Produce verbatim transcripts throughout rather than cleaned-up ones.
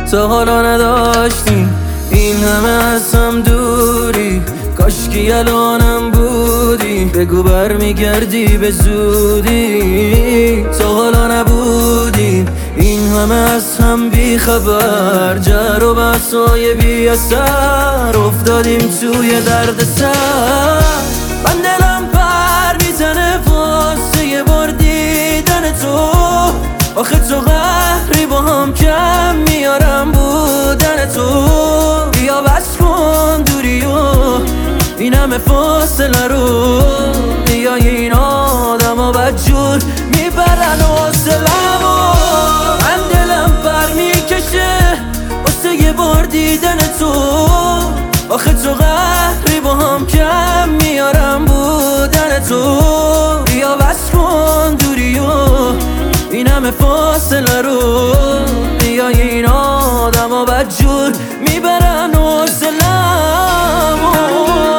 تا حالا نداشتیم این همه از هم دوری، کاشکی الانم بودی، بگو برمیگردی به زودی. تا حالا نبودیم این همه از هم بی خبر، جر و بحثای بی اثر، افتادیم توی درد سر. من دلم پر میزنه واسه یه بار دیدن تو، آخه تو قهری با هم کم میارم بودن تو. بیا بس کن دوری و این همه فاصله رو، بیا این آدم ها بدجور میبرن حوصله‌مو. من دلم پر میکشه واسه یه بار دیدن تو، آخه تو قهری با هم کم میارم بودن تو. بیا بس کن دوری و این همه فاصله رو، بیا این آدم ها بدجور میبرن حوصله‌مو.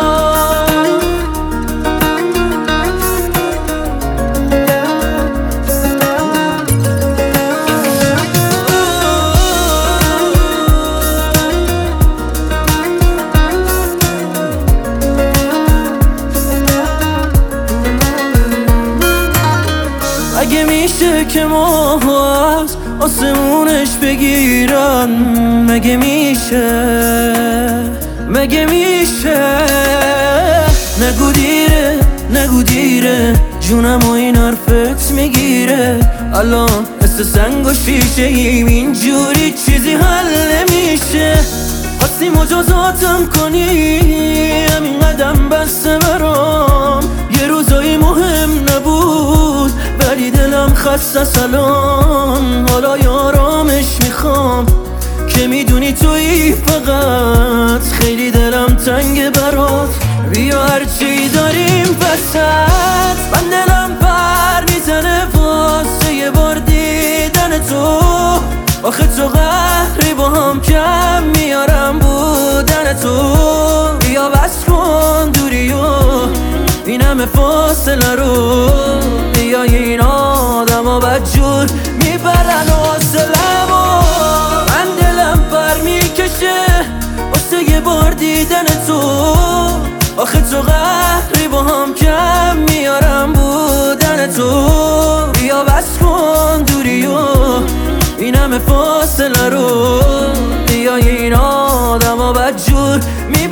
اگه میشه که ما از آسمونش بگیرن، مگه میشه مگه میشه؟ نگو دیره نگو دیره، جونم و این حرفت میگیره. الان مثل سنگ و شیشه ایم، اینجوری چیزی حل نمیشه. خواستی مجازاتم کنی، همین قدم بسته برام. یه روزایی مهم نبود ولی دلم خسته سلام. حالا یارامش میخوام که میدونی تویی فقط، خیلی دلم تنگ برات. بیا هرچی داریم وسط. من دلم پر میزنه واسه یه بار دیدن تو، آخه تو قهری با هم کم میارم بودن تو. بیا بس کن دوری و این همه فاصله رو، بیا این آدم ها بدجور میبرن حوصله‌مو. من دلم پر میکشه واسه یه بار دیدن تو، آخه تو قهری با هم کم میارم بودن تو. بیا بس کن دوری و این همه فاصله رو، بیا این آدم ها بدجور میبرن